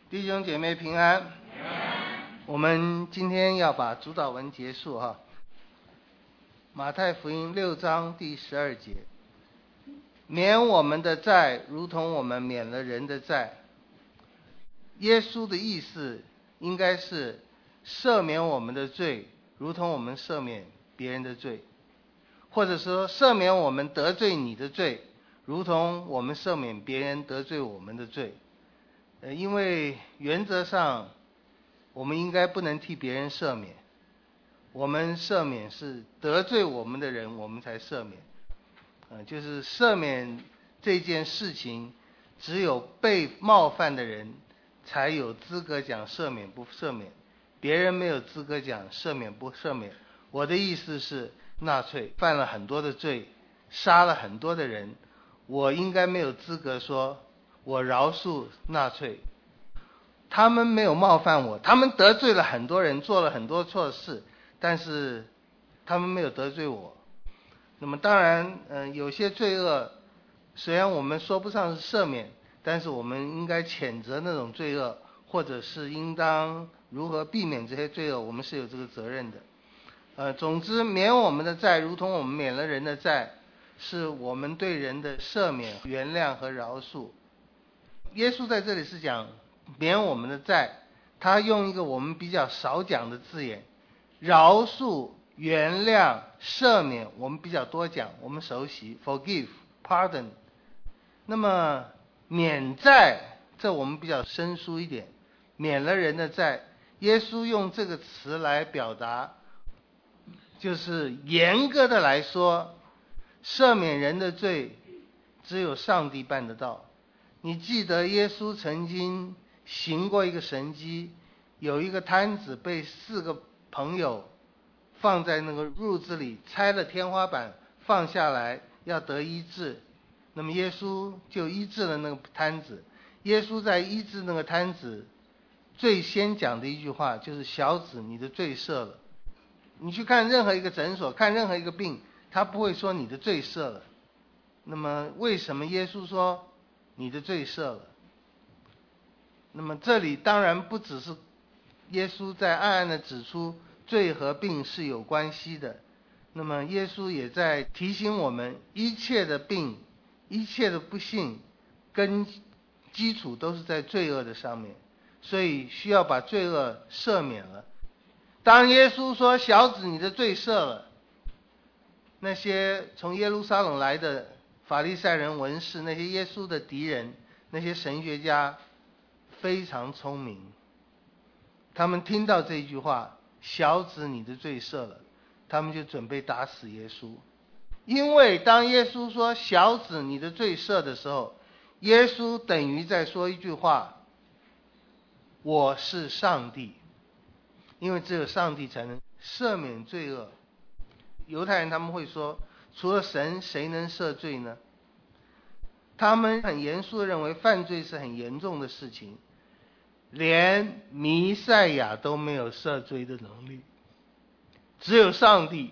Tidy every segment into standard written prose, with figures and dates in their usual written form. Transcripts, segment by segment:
弟兄姐妹平安。我们今天要把主导文结束哈。马太福音6章第12节，免我们的债，如同我们免了人的债。耶稣的意思应该是赦免我们的罪，如同我们赦免别人的罪，或者说赦免我们得罪你的罪，如同我们赦免别人得罪我们的罪。因为原则上我们应该不能替别人赦免，我们赦免是得罪我们的人我们才赦免。就是赦免这件事情，只有被冒犯的人才有资格讲赦免不赦免，别人没有资格讲赦免不赦免。我的意思是，纳粹犯了很多的罪，杀了很多的人，我应该没有资格说我饶恕纳粹。他们没有冒犯我，他们得罪了很多人，做了很多错事，但是他们没有得罪我。那么当然有些罪恶虽然我们说不上是赦免，但是我们应该谴责那种罪恶，或者是应当如何避免这些罪恶，我们是有这个责任的。总之免我们的债，如同我们免了人的债，是我们对人的赦免、原谅和饶恕。耶稣在这里是讲免我们的债，他用一个我们比较少讲的字眼，饶恕、原谅、赦免我们比较多讲，我们熟悉 forgive, pardon。 那么免债这我们比较生疏一点，免了人的债，耶稣用这个词来表达，就是严格的来说，赦免人的罪只有上帝办得到。你记得耶稣曾经行过一个神迹，有一个摊子被4个朋友放在那个褥子里，拆了天花板放下来要得医治，那么耶稣就医治了那个摊子。耶稣在医治那个摊子最先讲的一句话就是，小子，你的罪赦了。你去看任何一个诊所，看任何一个病，他不会说你的罪赦了。那么为什么耶稣说你的罪赦了？那么这里当然不只是耶稣在暗暗地指出罪和病是有关系的，那么耶稣也在提醒我们，一切的病、一切的不幸跟基础都是在罪恶的上面，所以需要把罪恶赦免了。当耶稣说小子你的罪赦了，那些从耶路撒冷来的法利赛人、文士，那些耶稣的敌人，那些神学家非常聪明，他们听到这句话，小子你的罪赦了，他们就准备打死耶稣。因为当耶稣说小子你的罪赦的时候，耶稣等于在说一句话，我是上帝。因为只有上帝才能赦免罪恶。犹太人他们会说，除了神谁能赦罪呢？他们很严肃地认为犯罪是很严重的事情，连弥赛亚都没有赦罪的能力，只有上帝。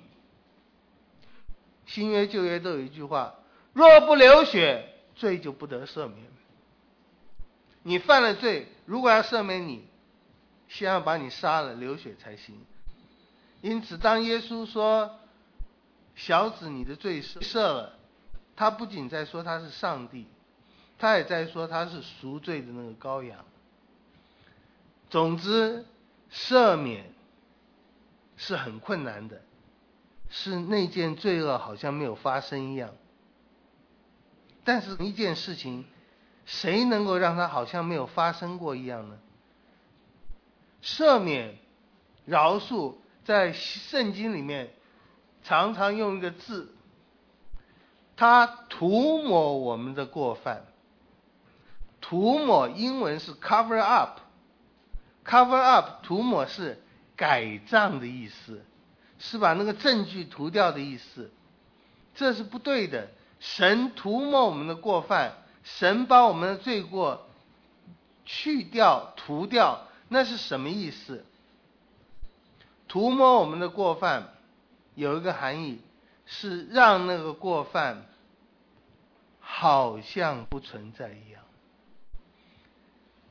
新约旧约都有一句话，若不流血，罪就不得赦免。你犯了罪，如果要赦免你，先要把你杀了，流血才行。因此当耶稣说小子你的罪赦了，他不仅在说他是上帝，他也在说他是赎罪的那个羔羊。总之赦免是很困难的，是那件罪恶好像没有发生一样。但是一件事情谁能够让它好像没有发生过一样呢？赦免、饶恕在圣经里面常常用一个字，它涂抹我们的过犯。涂抹英文是 cover up， cover up 涂抹是改账的意思，是把那个证据涂掉的意思。这是不对的。神涂抹我们的过犯，神把我们的罪过去掉、涂掉，那是什么意思？涂抹我们的过犯有一个含义，是让那个过犯好像不存在一样。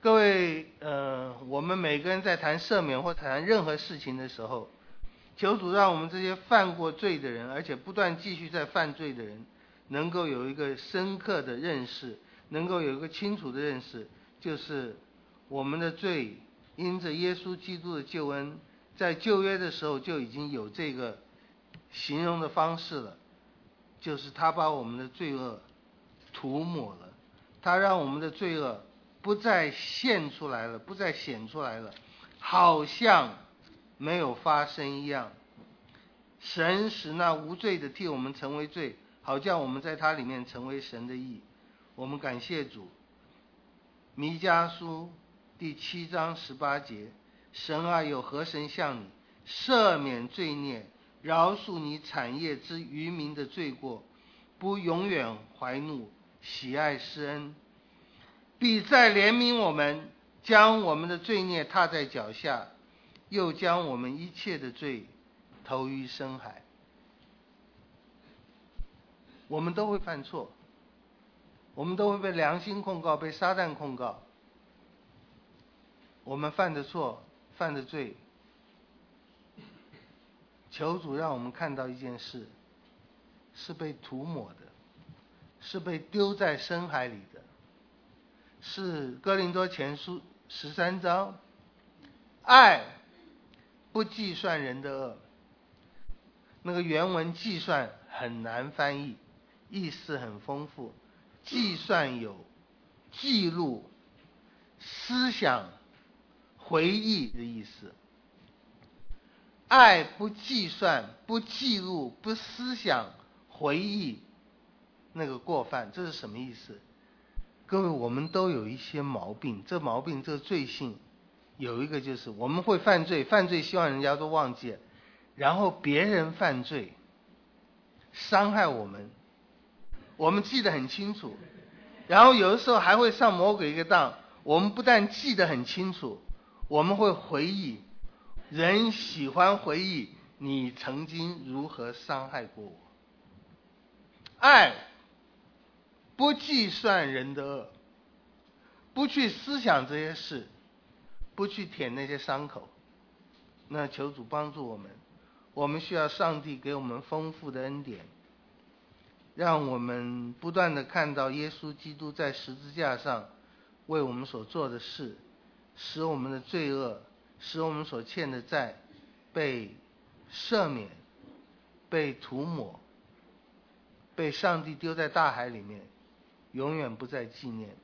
各位，我们每个人在谈赦免或谈任何事情的时候，求主让我们这些犯过罪的人，而且不断继续在犯罪的人，能够有一个深刻的认识，能够有一个清楚的认识，就是我们的罪因着耶稣基督的救恩，在旧约的时候就已经有这个形容的方式了，就是他把我们的罪恶涂抹了，他让我们的罪恶不再现出来了，不再显出来了，好像没有发生一样。神使那无罪的替我们成为罪，好叫我们在他里面成为神的义。我们感谢主。弥迦书第7章18节，神啊，有何神向你赦免罪孽，饶恕你产业之渔民的罪过，不永远怀怒，喜爱施恩，必再怜悯我们，将我们的罪孽踏在脚下，又将我们一切的罪投于深海。我们都会犯错，我们都会被良心控告，被撒旦控告。我们犯的错，犯的罪，求主让我们看到一件事，是被涂抹的，是被丢在深海里的。是哥林多前书13章，爱不计算人的恶。那个原文计算很难翻译，意思很丰富。计算有记录、思想、回忆的意思。爱不计算、不记录、不思想、回忆那个过犯，这是什么意思？各位，我们都有一些毛病，这毛病，这罪性，有一个就是我们会犯罪，犯罪希望人家都忘记，然后别人犯罪伤害我们，我们记得很清楚，然后有的时候还会上魔鬼一个当，我们不但记得很清楚，我们会回忆，人喜欢回忆你曾经如何伤害过我。爱不计算人的恶，不去思想这些事，不去舔那些伤口。那求主帮助我们，我们需要上帝给我们丰富的恩典，让我们不断地看到耶稣基督在十字架上为我们所做的事，使我们的罪恶，使我们所欠的债被赦免，被涂抹，被上帝丢在大海里面，永远不再纪念。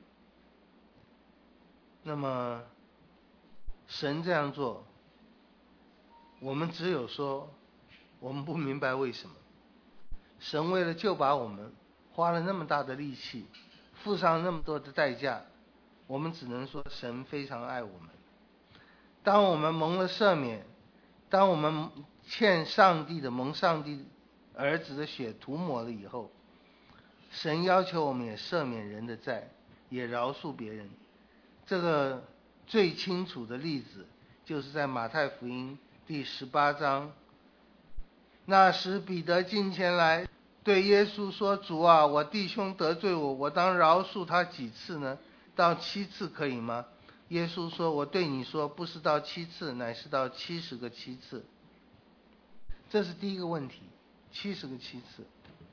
那么神这样做，我们只有说我们不明白为什么。神为了救把我们，花了那么大的力气，付上那么多的代价，我们只能说神非常爱我们。当我们蒙了赦免，当我们欠上帝的蒙上帝儿子的血涂抹了以后，神要求我们也赦免人的债，也饶恕别人。这个最清楚的例子就是在马太福音第18章。那时彼得近前来对耶稣说，主啊，我弟兄得罪我，我当饶恕他几次呢？到7次可以吗？耶稣说，我对你说，不是到7次，乃是到70个7次。这是第一个问题，70个7次。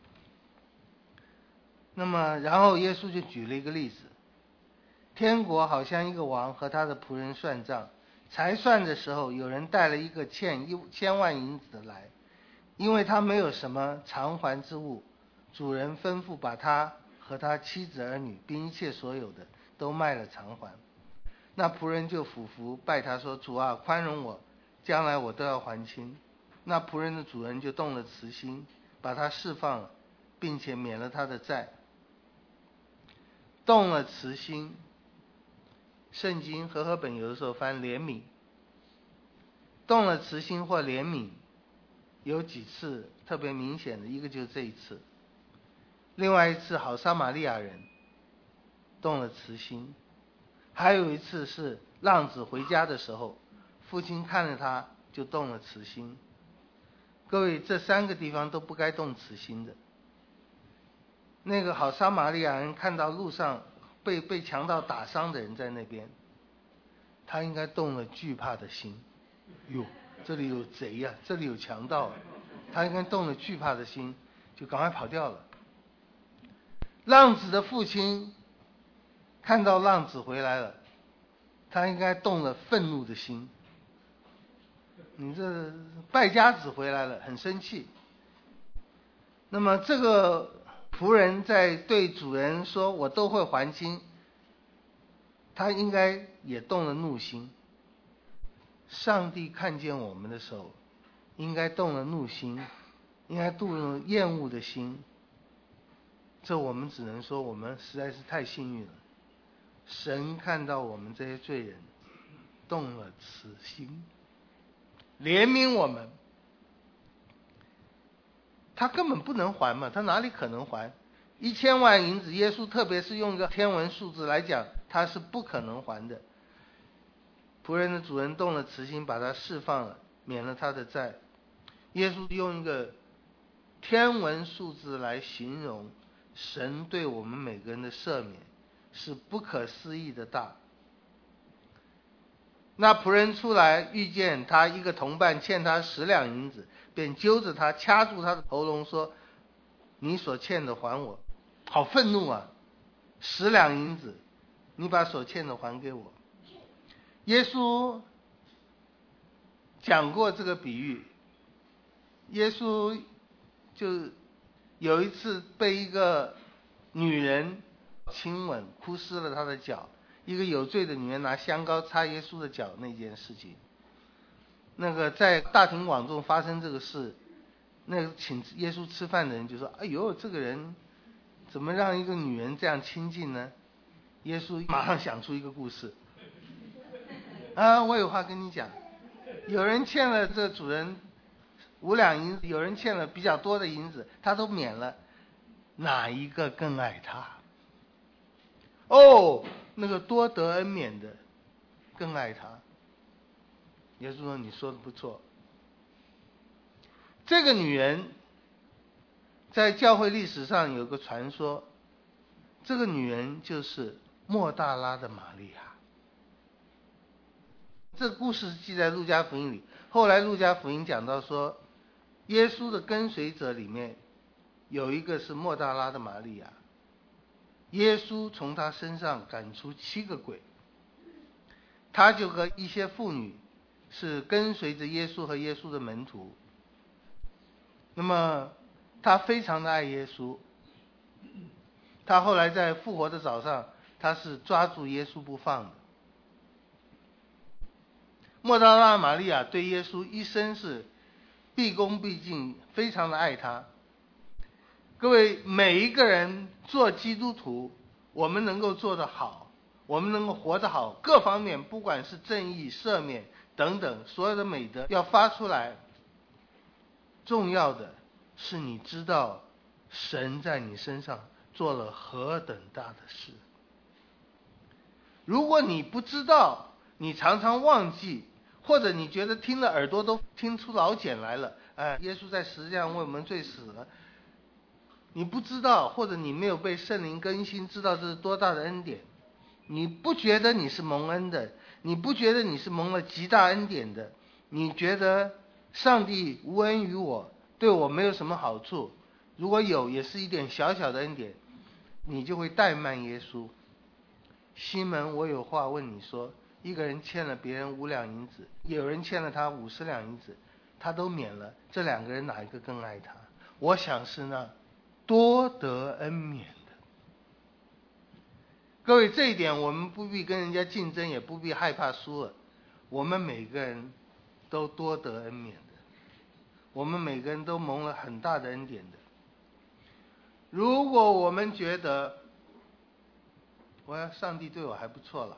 那么然后耶稣就举了一个例子，天国好像一个王和他的仆人算账，才算的时候，有人带了一个欠1000万银子的来，因为他没有什么偿还之物，主人吩咐把他和他妻子儿女并一切所有的都卖了偿还。那仆人就俯伏拜他说，主啊，宽容我，将来我都要还清。那仆人的主人就动了慈心，把他释放了，并且免了他的债。动了慈心，圣经和合本有的时候翻怜悯。动了慈心或怜悯有几次特别明显的，一个就是这一次，另外一次好撒玛利亚人动了慈心，还有一次是浪子回家的时候，父亲看了他就动了慈心。各位，这3个地方都不该动慈心的。那个好撒玛利亚人看到路上被强盗打伤的人在那边， 他应该动了惧怕的心。哟，这里有贼呀，这里有强盗啊，他应该动了惧怕的心，就赶快跑掉了。浪子的父亲看到浪子回来了，他应该动了愤怒的心。你这败家子回来了，很生气。那么这个仆人在对主人说我都会还清，他应该也动了怒心。上帝看见我们的时候，应该动了怒心，应该动了厌恶的心。这我们只能说我们实在是太幸运了，神看到我们这些罪人动了慈心，怜悯我们。他根本不能还嘛，他哪里可能还？1000万银子，耶稣特别是用一个天文数字来讲，他是不可能还的。仆人的主人动了慈心，把他释放了，免了他的债。耶稣用一个天文数字来形容神对我们每个人的赦免，是不可思议的大。那仆人出来，遇见他一个同伴欠他10两银子，便揪着他，掐住他的喉咙说：你所欠的还我。好愤怒啊！10两银子，你把所欠的还给我。耶稣讲过这个比喻。耶稣就有一次被一个女人亲吻，哭湿了他的脚。一个有罪的女人拿香膏擦耶稣的脚那件事情，那个在大庭广众发生这个事，那个请耶稣吃饭的人就说：哎呦，这个人怎么让一个女人这样亲近呢？耶稣马上想出一个故事啊，我有话跟你讲。有人欠了这主人5两银子，有人欠了比较多的银子，他都免了，哪一个更爱他？哦，那个多得恩免的更爱他。耶稣说：你说的不错。这个女人在教会历史上有个传说，这个女人就是莫大拉的玛利亚。这个故事记在路加福音里。后来路加福音讲到说，耶稣的跟随者里面有一个是莫大拉的玛利亚，耶稣从他身上赶出7个鬼。他就和一些妇女是跟随着耶稣和耶稣的门徒，那么他非常的爱耶稣。他后来在复活的早上，他是抓住耶稣不放的。莫大拉玛利亚对耶稣一生是毕恭毕敬，非常的爱他。各位，每一个人做基督徒，我们能够做得好，我们能够活得好，各方面不管是正义、赦免等等，所有的美德要发出来。重要的是你知道神在你身上做了何等大的事。如果你不知道，你常常忘记，或者你觉得听了耳朵都听出老茧来了，耶稣在十字架上为我们罪死了，你不知道，或者你没有被圣灵更新，知道这是多大的恩典，你不觉得你是蒙恩的，你不觉得你是蒙了极大恩典的，你觉得上帝无恩于我，对我没有什么好处，如果有也是一点小小的恩典，你就会怠慢耶稣。西门，我有话问你说，一个人欠了别人5两银子，有人欠了他50两银子，他都免了，这2个人哪一个更爱他？我想是那多得恩免的。各位，这一点我们不必跟人家竞争，也不必害怕输了。我们每个人都多得恩免的，我们每个人都蒙了很大的恩典的。如果我们觉得上帝对我还不错了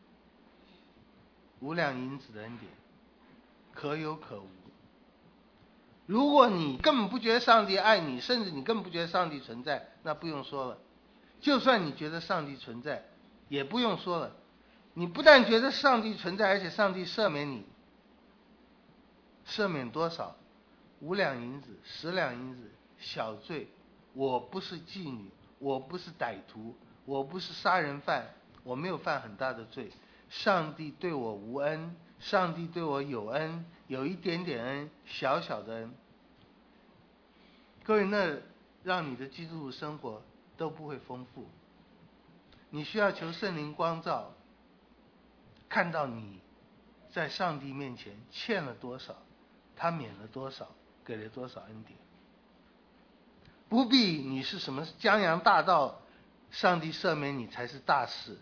，5两银子的恩典可有可无。如果你根本不觉得上帝爱你，甚至你根本不觉得上帝存在，那不用说了。就算你觉得上帝存在，也不用说了。你不但觉得上帝存在，而且上帝赦免你。赦免多少？5两银子、10两银子，小罪。我不是妓女，我不是歹徒，我不是杀人犯，我没有犯很大的罪。 上帝对我无恩，上帝对我有恩，有一点点恩，小小的恩。各位，那让你的基督徒生活都不会丰富。你需要求圣灵光照，看到你在上帝面前欠了多少，他免了多少，给了多少恩典。不必你是什么江洋大盗，上帝赦免你才是大事。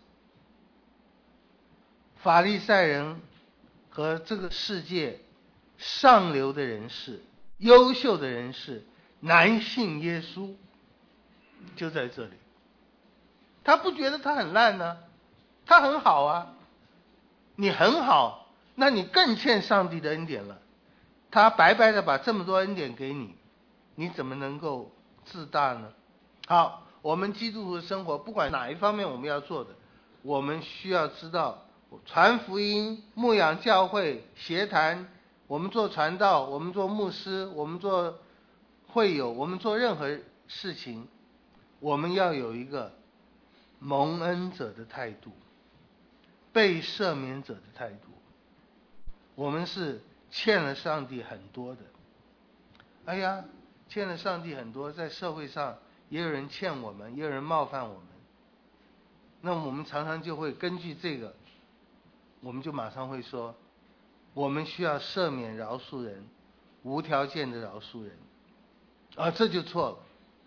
法利赛人和这个世界上流的人士、优秀的人士难信耶稣，就在这里。他不觉得他很烂呢，他很好啊。你很好，那你更欠上帝的恩典了。他白白的把这么多恩典给你，你怎么能够自大呢？好，我们基督徒的生活，不管哪一方面我们要做的，我们需要知道传福音、牧养教会、协谈，我们做传道，我们做牧师，我们做会友，我们做任何事情，我们要有一个蒙恩者的态度，被赦免者的态度。我们是欠了上帝很多的。哎呀，欠了上帝很多，在社会上也有人欠我们，也有人冒犯我们。那么我们常常就会根据这个，我们就马上会说，我们需要赦免饶恕人，无条件的饶恕人。这就错了。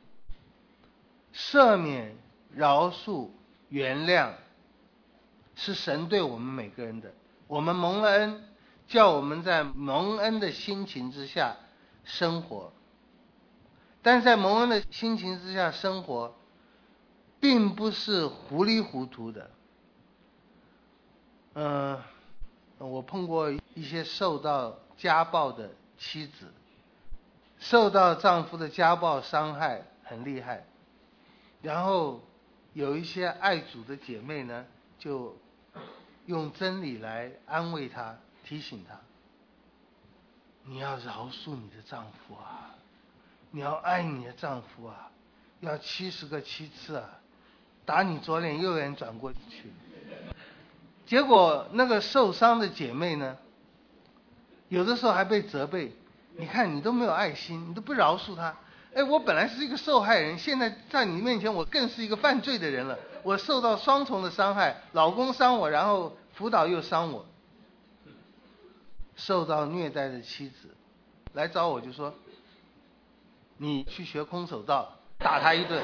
赦免、饶恕、原谅是神对我们每个人的。我们蒙了恩，叫我们在蒙恩的心情之下生活。但是在蒙恩的心情之下生活，并不是糊里糊涂的。我碰过一些受到家暴的妻子，受到丈夫的家暴伤害很厉害，然后有一些爱主的姐妹呢，就用真理来安慰她，提醒她，你要饶恕你的丈夫啊，你要爱你的丈夫啊，要70个7次啊，打你左脸右脸转过去。结果那个受伤的姐妹呢，有的时候还被责备，你看你都没有爱心，你都不饶恕他。我本来是一个受害人，现在在你面前我更是一个犯罪的人了，我受到双重的伤害，老公伤我，然后辅导又伤我。受到虐待的妻子来找我就说，你去学空手道，打他一顿。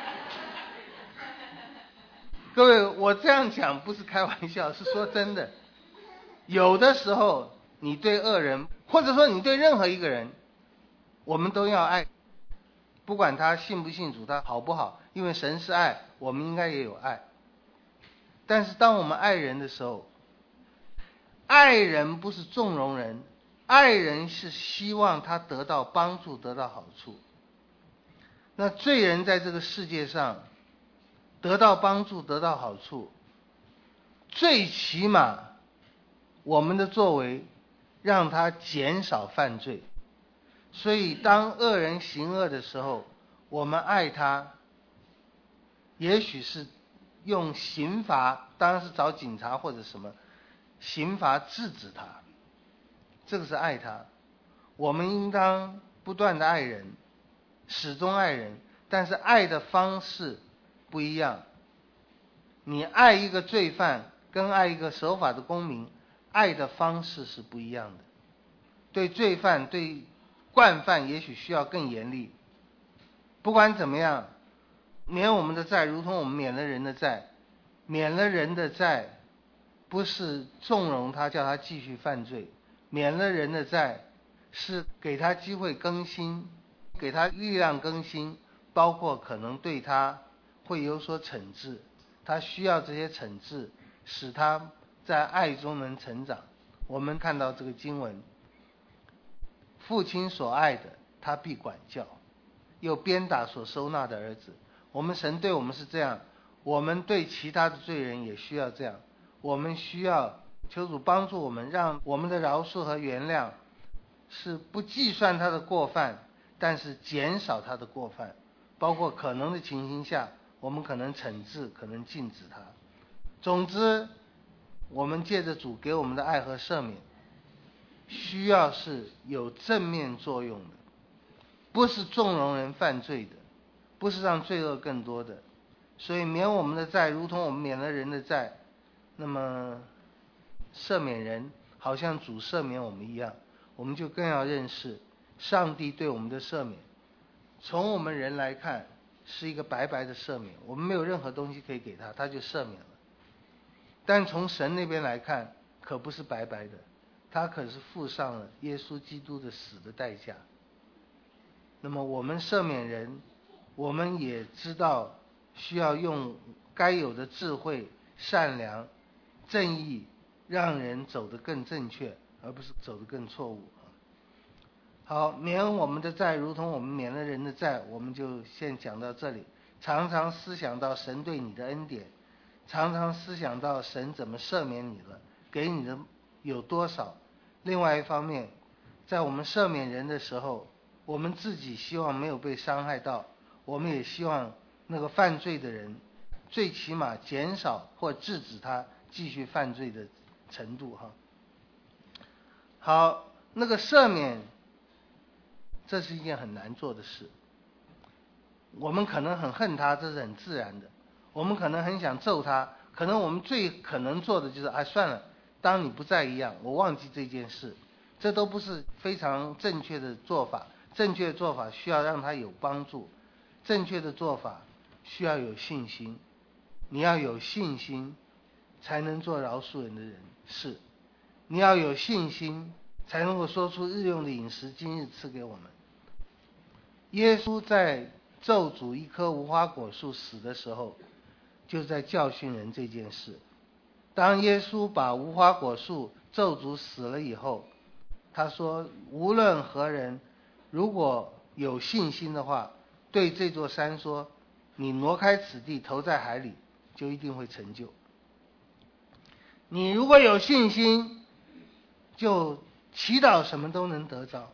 各位，我这样讲不是开玩笑，是说真的。有的时候你对恶人，或者说你对任何一个人，我们都要爱，不管他信不信主，他好不好，因为神是爱，我们应该也有爱。但是当我们爱人的时候，爱人不是纵容人，爱人是希望他得到帮助，得到好处。那罪人在这个世界上得到帮助，得到好处，最起码我们的作为让他减少犯罪。所以当恶人行恶的时候，我们爱他，也许是用刑罚，当然是找警察或者什么刑罚制止他，这个是爱他。我们应当不断的爱人，始终爱人，但是爱的方式不一样。你爱一个罪犯跟爱一个守法的公民，爱的方式是不一样的。对罪犯、对惯犯也许需要更严厉。不管怎么样，免我们的债如同我们免了人的债。免了人的债不是纵容他叫他继续犯罪，免了人的债是给他机会更新，给他力量更新，包括可能对他会有所惩治，他需要这些惩治，使他在爱中能成长。我们看到这个经文，父亲所爱的他必管教，又鞭打所收纳的儿子。我们神对我们是这样，我们对其他的罪人也需要这样。我们需要求主帮助我们，让我们的饶恕和原谅是不计算他的过犯，但是减少他的过犯，包括可能的情形下我们可能惩治，可能禁止他。总之我们借着主给我们的爱和赦免，需要是有正面作用的，不是纵容人犯罪的，不是让罪恶更多的。所以免我们的债，如同我们免了人的债，那么赦免人好像主赦免我们一样，我们就更要认识上帝对我们的赦免，从我们人来看是一个白白的赦免，我们没有任何东西可以给他，他就赦免了。但从神那边来看可不是白白的，他可是付上了耶稣基督的死的代价。那么我们赦免人，我们也知道需要用该有的智慧、善良、正义，让人走得更正确，而不是走得更错误。好，免我们的债，如同我们免了人的债，我们就先讲到这里。常常思想到神对你的恩典，常常思想到神怎么赦免你了，给你的有多少。另外一方面，在我们赦免人的时候，我们自己希望没有被伤害到，我们也希望那个犯罪的人最起码减少或制止他继续犯罪的程度。好，那个赦免，这是一件很难做的事。我们可能很恨他，这是很自然的，我们可能很想揍他，可能我们最可能做的就是算了，当你不在一样，我忘记这件事。这都不是非常正确的做法，正确的做法需要让他有帮助，正确的做法需要有信心，你要有信心才能做饶恕人的人事，你要有信心才能够说出日用的饮食今日赐给我们。耶稣在咒诅一棵无花果树死的时候，就在教训人这件事。当耶稣把无花果树咒诅死了以后，他说无论何人如果有信心的话，对这座山说你挪开此地投在海里，就一定会成就。你如果有信心，就祈祷什么都能得着。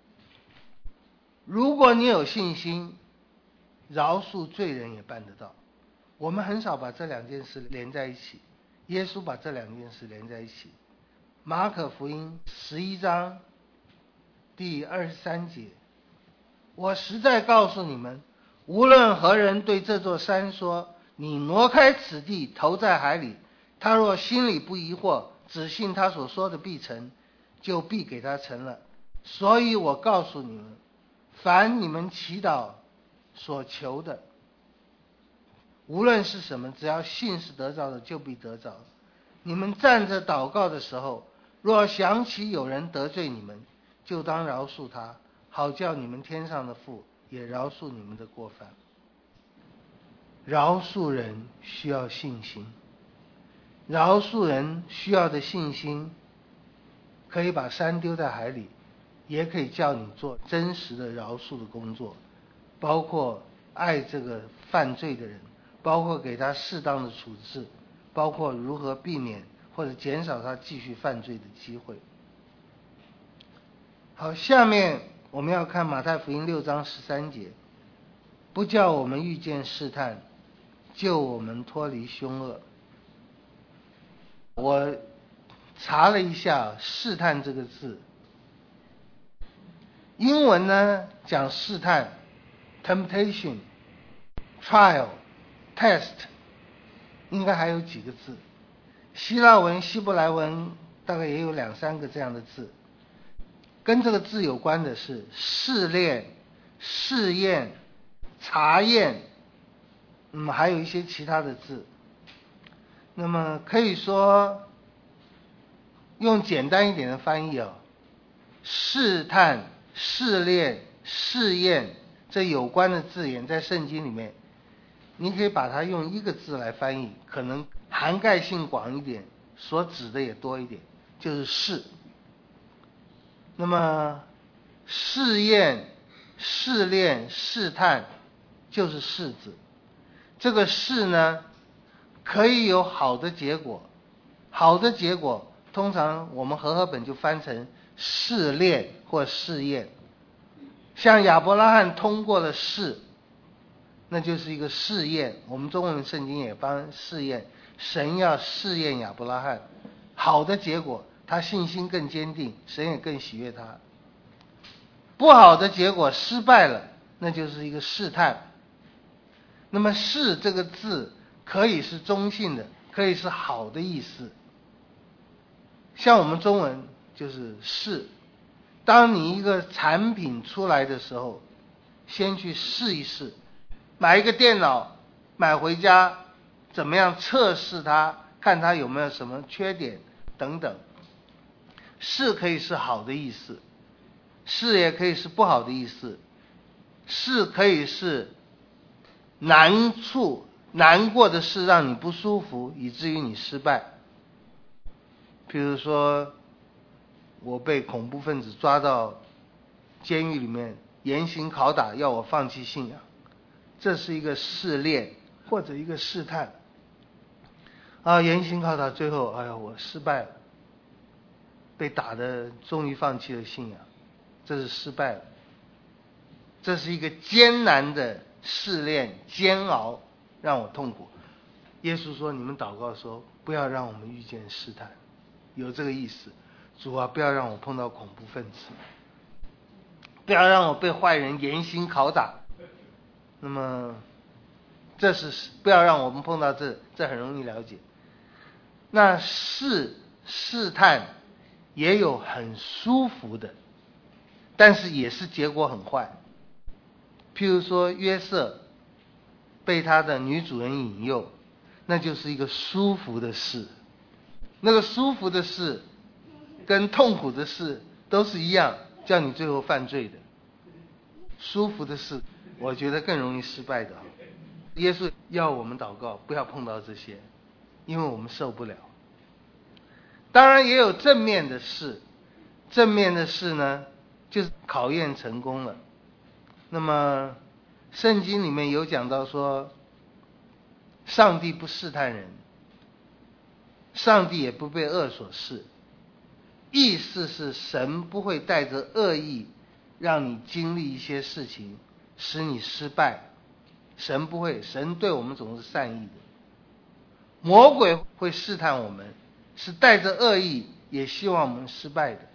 如果你有信心，饶恕罪人也办得到。我们很少把这两件事连在一起，耶稣把这两件事连在一起。马可福音11章第23节，我实在告诉你们，无论何人对这座山说你挪开此地投在海里，他若心里不疑惑，只信他所说的必成，就必给他成了。所以我告诉你们，凡你们祈祷所求的，无论是什么，只要信是得着的，就必得着。你们站着祷告的时候，若想起有人得罪你们，就当饶恕他，好叫你们天上的父也饶恕你们的过犯。饶恕人需要信心，饶恕人需要的信心可以把山丢在海里，也可以叫你做真实的饶恕的工作，包括爱这个犯罪的人，包括给他适当的处置，包括如何避免或者减少他继续犯罪的机会。好，下面我们要看马太福音6章13节，不叫我们遇见试探，救我们脱离凶恶。我查了一下试探这个字，英文呢讲试探 temptation trial test 应该还有几个字，希腊文希伯来文大概也有2-3个这样的字。跟这个字有关的是试炼、试验、查验，还有一些其他的字。那么可以说用简单一点的翻译试探、试炼、试验这有关的字眼在圣经里面，你可以把它用一个字来翻译，可能涵盖性广一点，所指的也多一点，就是试。那么试验、试炼、试探就是试字。这个试呢可以有好的结果，好的结果通常我们和合本就翻成试炼或试验。像亚伯拉罕通过了试，那就是一个试验，我们中文圣经也翻试验。 神要试验亚伯拉罕，好的结果他信心更坚定，神也更喜悦他。不好的结果失败了，那就是一个试探。那么试这个字可以是中性的，可以是好的意思。像我们中文就是试，当你一个产品出来的时候，先去试一试，买一个电脑买回家，怎么样测试它，看它有没有什么缺点等等。试可以是好的意思，试也可以是不好的意思。试可以是难处难过的事让你不舒服，以至于你失败。譬如说我被恐怖分子抓到监狱里面严刑拷打，要我放弃信仰，这是一个试炼或者一个试探严刑拷打，最后我失败了，被打的终于放弃了信仰，这是失败了。这是一个艰难的试炼，煎熬，让我痛苦。耶稣说，你们祷告说，不要让我们遇见试探，有这个意思。主啊，不要让我碰到恐怖分子，不要让我被坏人严刑拷打。那么这是不要让我们碰到这很容易了解。那试探也有很舒服的，但是也是结果很坏。譬如说约瑟被他的女主人引诱，那就是一个舒服的事。那个舒服的事跟痛苦的事都是一样，叫你最后犯罪的。舒服的事我觉得更容易失败的。耶稣要我们祷告，不要碰到这些，因为我们受不了。当然也有正面的事，正面的事呢就是考验成功了。那么圣经里面有讲到说，上帝不试探人，上帝也不被恶所试。意思是神不会带着恶意让你经历一些事情使你失败，神不会，神对我们总是善意的。魔鬼会试探我们，是带着恶意，也希望我们失败的。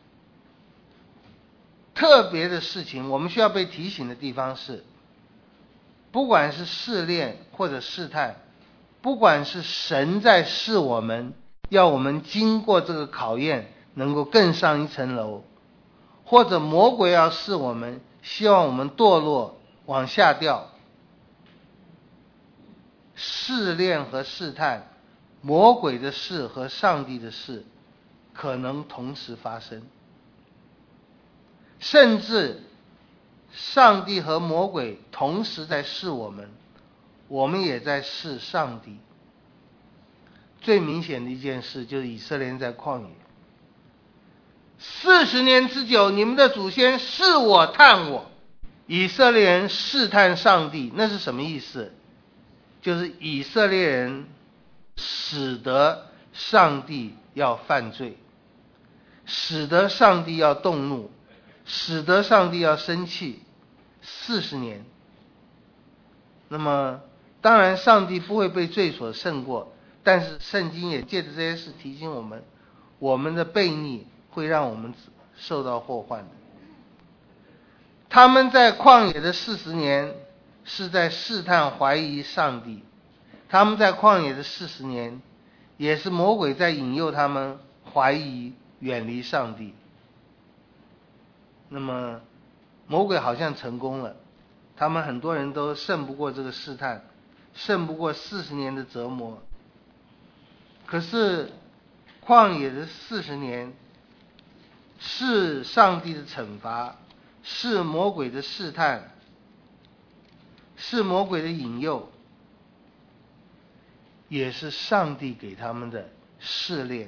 特别的事情，我们需要被提醒的地方是，不管是试炼或者试探，不管是神在试我们，要我们经过这个考验能够更上一层楼，或者魔鬼要试我们，希望我们堕落往下掉。试炼和试探，魔鬼的事和上帝的事可能同时发生，甚至上帝和魔鬼同时在试我们，我们也在试上帝。最明显的一件事就是以色列人在旷野40年之久，你们的祖先试我探我。以色列人试探上帝，那是什么意思？就是以色列人使得上帝要犯罪，使得上帝要动怒，使得上帝要生气40年。那么当然上帝不会被罪所胜过，但是圣经也借着这些事提醒我们，我们的悖逆会让我们受到祸患的。他们在旷野的40年是在试探怀疑上帝，他们在旷野的40年也是魔鬼在引诱他们怀疑远离上帝。那么魔鬼好像成功了，他们很多人都胜不过这个试探，胜不过40年的折磨。可是旷野的40年是上帝的惩罚，是魔鬼的试探，是魔鬼的引诱，也是上帝给他们的试炼。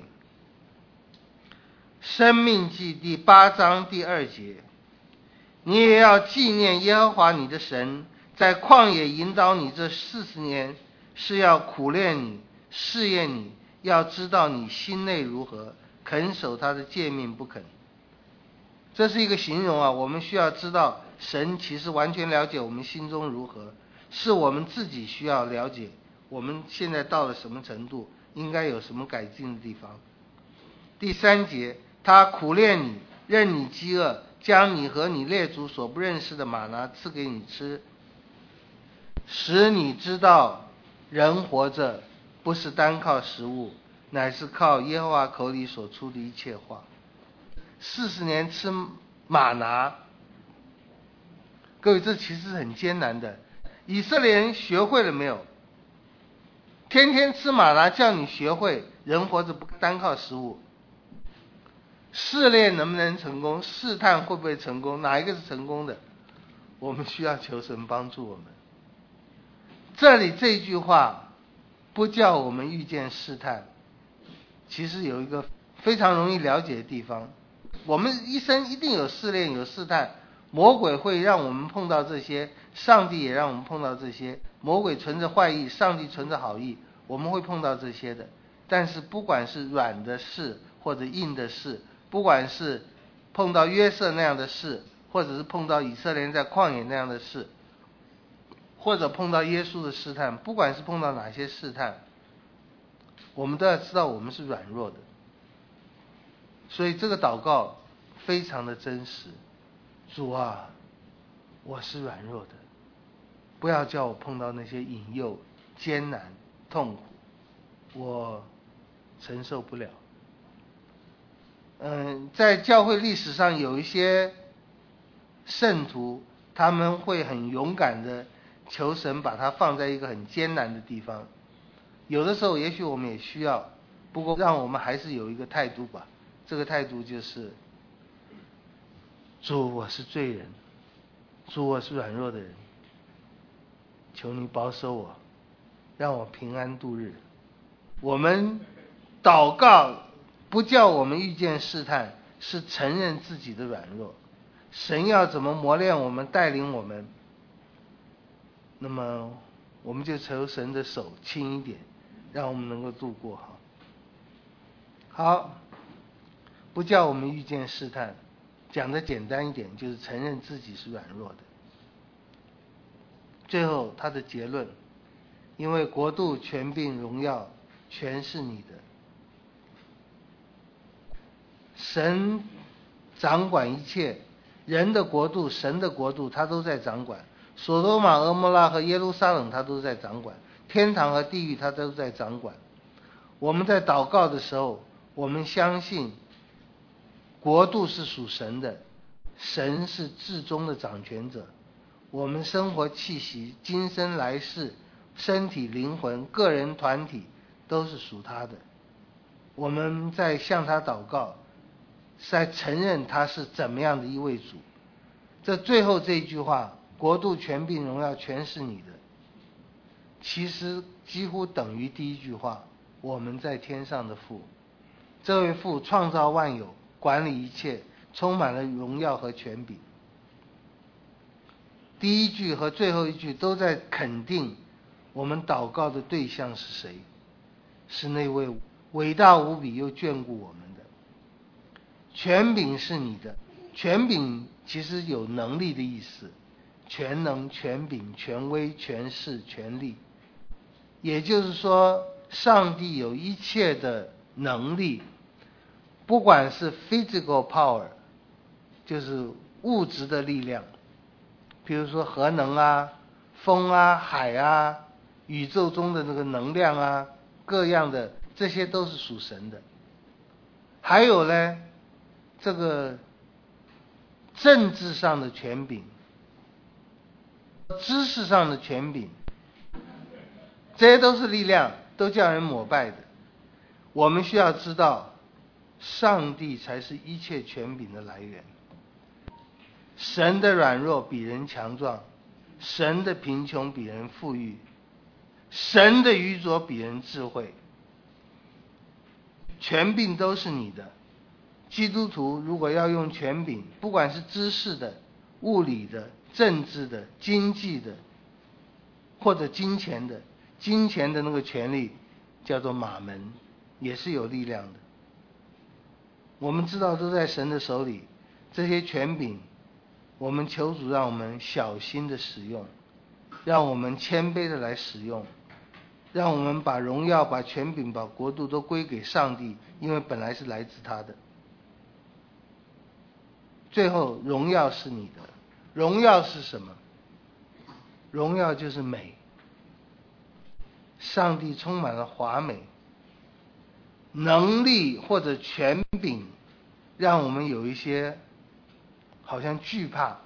申命记第8章第2节，你也要纪念耶和华你的神，在旷野引导你这40年，是要苦练你，试验你，要知道你心内如何，肯守他的诫命不肯。这是一个形容我们需要知道神其实完全了解我们心中如何，是我们自己需要了解我们现在到了什么程度， 应该有什么改进的地方。第3节，他苦练你，任你饥饿，将你和你列祖所不认识的玛拿赐给你吃，使你知道人活着不是单靠食物，乃是靠耶和华口里所出的一切话。40年吃玛拿，各位，这其实很艰难的。以色列人学会了没有？天天吃玛拿叫你学会人活着不单靠食物。试炼能不能成功，试探会不会成功，哪一个是成功的？我们需要求神帮助我们。这里这句话不叫我们遇见试探，其实有一个非常容易了解的地方。我们一生一定有试炼，有试探，魔鬼会让我们碰到这些，上帝也让我们碰到这些。魔鬼存着坏意，上帝存着好意，我们会碰到这些的。但是不管是软的事或者硬的事，不管是碰到约瑟那样的事，或者是碰到以色列人在旷野那样的事，或者碰到耶稣的试探，不管是碰到哪些试探，我们都要知道我们是软弱的。所以这个祷告非常的真实。主啊，我是软弱的，不要叫我碰到那些引诱、艰难、痛苦，我承受不了。在教会历史上有一些圣徒，他们会很勇敢的求神把它放在一个很艰难的地方。有的时候也许我们也需要，不过让我们还是有一个态度吧。这个态度就是，主，我是罪人，主，我是软弱的人，求你保守我，让我平安度日。我们祷告不叫我们遇见试探，是承认自己的软弱。神要怎么磨练我们，带领我们，那么我们就求神的手轻一点，让我们能够度过。好，不叫我们遇见试探，讲的简单一点，就是承认自己是软弱的。最后他的结论，因为国度、权柄、荣耀全是你的。神掌管一切，人的国度、神的国度他都在掌管。所多玛、蛾摩拉和耶路撒冷他都在掌管，天堂和地狱他都在掌管。我们在祷告的时候，我们相信国度是属神的，神是至终的掌权者。我们生活气息、今生来世、身体、灵魂、个人、团体都是属他的。我们在向他祷告，在承认他是怎么样的一位主。这最后这一句话，国度、权柄、荣耀全是你的，其实几乎等于第一句话，我们在天上的父。这位父创造万有，管理一切，充满了荣耀和权柄。第一句和最后一句都在肯定我们祷告的对象是谁，是那位伟大无比又眷顾我们的。权柄是你的，权柄其实有能力的意思，全能、权柄、权威、权势、权力。也就是说，上帝有一切的能力，不管是 physical power， 就是物质的力量，比如说核能啊、风啊、海啊、宇宙中的那个能量啊，各样的，这些都是属神的。还有呢，这个政治上的权柄、知识上的权柄，这些都是力量，都叫人膜拜的。我们需要知道，上帝才是一切权柄的来源。神的软弱比人强壮，神的贫穷比人富裕，神的愚拙比人智慧。权柄都是你的。基督徒如果要用权柄，不管是知识的、物理的、政治的、经济的，或者金钱的，金钱的那个权利叫做马门，也是有力量的。我们知道都在神的手里，这些权柄我们求主让我们小心的使用，让我们谦卑的来使用。 让我们把荣耀、把权柄、把国度都归给上帝，因为本来是来自他的。最后，荣耀是你的。荣耀是什么？荣耀就是美。上帝充满了华美，能力或者权柄让我们有一些好像惧怕，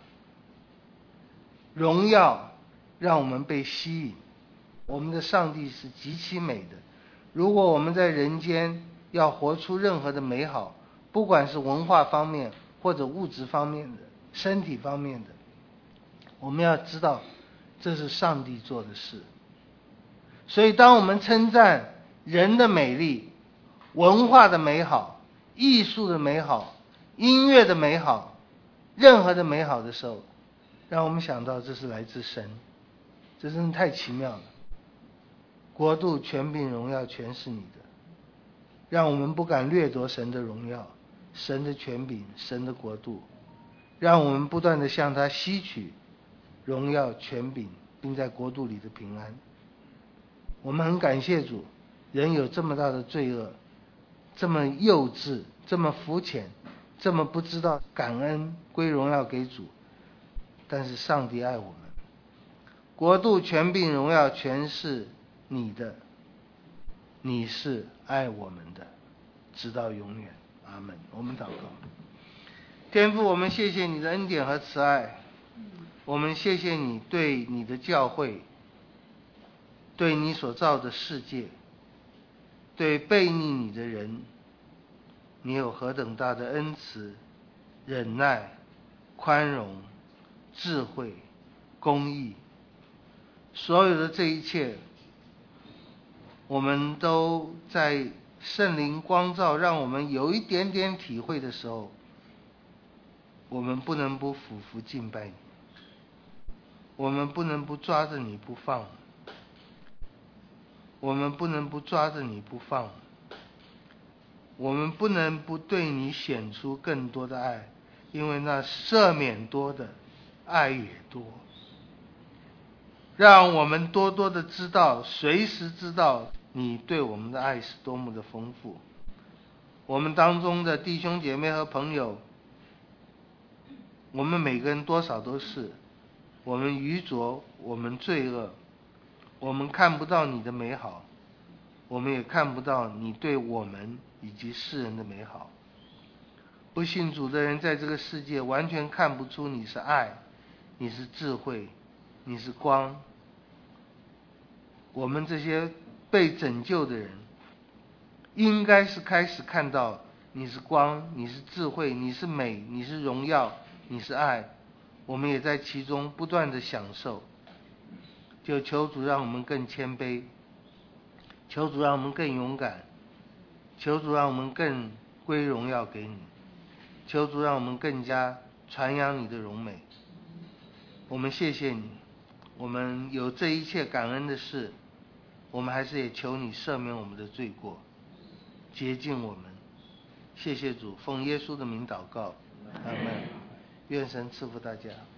荣耀让我们被吸引。我们的上帝是极其美的。如果我们在人间要活出任何的美好，不管是文化方面或者物质方面的、身体方面的，我们要知道这是上帝做的事。所以当我们称赞人的美丽、文化的美好、艺术的美好、音乐的美好、任何的美好的时候，让我们想到这是来自神，这真的太奇妙了。国度、权柄、荣耀全是你的，让我们不敢掠夺神的荣耀、神的权柄、神的国度，让我们不断地向他吸取荣耀、权柄，并在国度里的平安。我们很感谢主，人有这么大的罪恶，这么幼稚，这么肤浅，这么不知道感恩归荣耀给主，但是上帝爱我们。国度、权柄、荣耀全是你的，你是爱我们的，直到永远。阿们。我们祷告。天父，我们谢谢你的恩典和慈爱，我们谢谢你对你的教会，对你所造的世界，对悖逆你的人，你有何等大的恩慈、忍耐、宽容、智慧、公义。所有的这一切，我们都在圣灵光照让我们有一点点体会的时候，我们不能不俯伏敬拜你，我们不能不抓着你不放，我们不能不抓着你不放，我们不能不对你显出更多的爱，因为那赦免多的爱也多。让我们多多的知道，随时知道你对我们的爱是多么的丰富。我们当中的弟兄姐妹和朋友，我们每个人多少都是，我们愚拙，我们罪恶，我们看不到你的美好，我们也看不到你对我们以及世人的美好。不信主的人在这个世界完全看不出你是爱，你是智慧，你是光。我们这些被拯救的人，应该是开始看到你是光，你是智慧，你是美，你是荣耀，你是爱。我们也在其中不断的享受。就求主让我们更谦卑，求主让我们更勇敢，求主让我们更归荣耀给你，求主让我们更加传扬你的荣美。我们谢谢你，我们有这一切感恩的事，我们还是也求你赦免我们的罪过，洁净我们。谢谢主，奉耶稣的名祷告，阿们。愿神赐福大家。